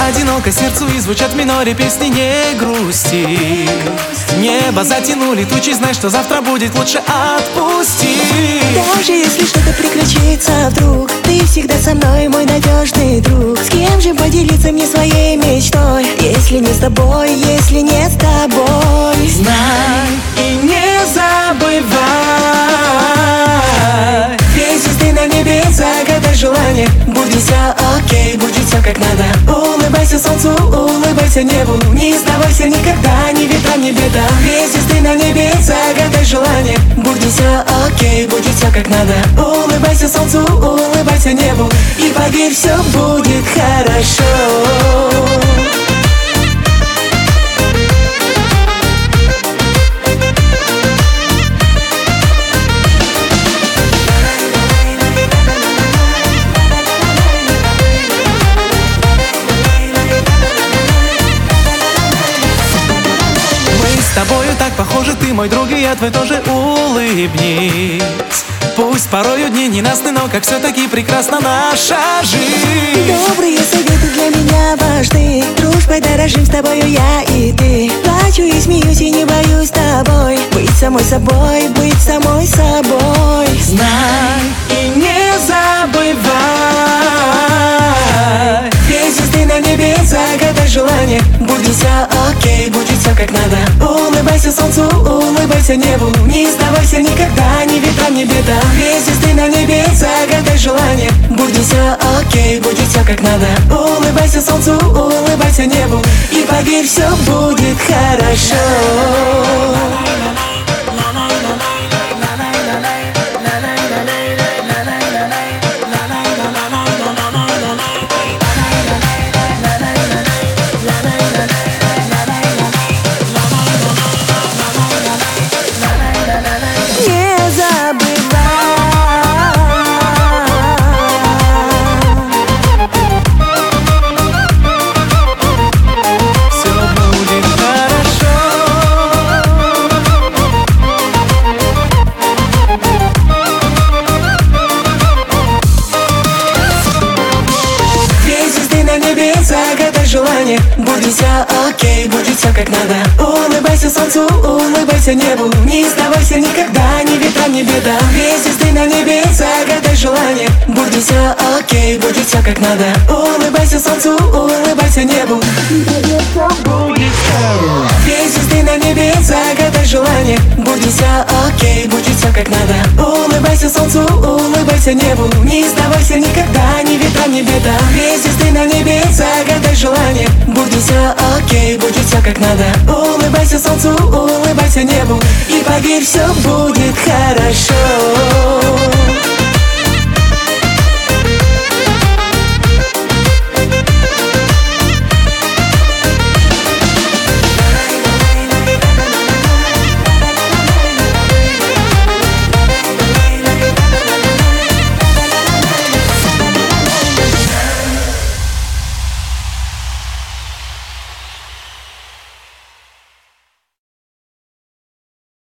одиноко сердцу, и звучат в миноре песни не грусти. Небо затянули тучи, знай, что завтра будет лучше, отпусти. Даже если что-то приключится вдруг, ты всегда со мной, мой надежный друг. С кем же поделиться мне своей мечтой, если не с тобой, если не с тобой? Знай и не забывай, есть звезды на небе, загадай желание. Будет все окей, будет все как надо. Улыбайся солнцу, улыбайся небу, не сдавайся никогда, ни ветра, ни беда. Есть звезды на небе, загадай желание. Будет все окей, будет все как надо. Улыбайся солнцу, улыбайся небу, и поверь, все будет хорошо. С тобою так похожи, ты мой друг, и я твой тоже, улыбнись. Пусть порою дни ненастны, но как все-таки прекрасна наша жизнь. Добрые советы для меня важны, дружбой дорожим с тобою я и ты. Плачу и смеюсь, и не боюсь с тобой быть самой собой, быть самой собой. Знай и не забывай, есть звезды на небе, загадай желание. Будет все окей, будет все как надо. Улыбайся солнцу, улыбайся небу, не сдавайся никогда, ни ветра, ни беда. Есть звезды на небе, загадай желание. Будет все окей, будет все как надо. Улыбайся солнцу, улыбайся небу, и поверь, все будет хорошо. Загадай желание. Будет все окей, будет все как надо. Улыбайся солнцу, улыбайся небу, не сдавайся никогда, ни ветра, ни беда. Есть звезды на небе, загадай желание. Будет все окей, будет все как надо. Улыбайся солнцу, улыбайся небу. Есть звезды на небе, загадай желание. Будет все окей, будет все как надо. Улыбайся солнцу, улыбайся небу, не сдавайся никогда, ни ветра, ни беда. Есть звезды на небе, загадай желание. Будет все окей, будет все как надо. Улыбайся солнцу, улыбайся небу, и поверь, все будет хорошо.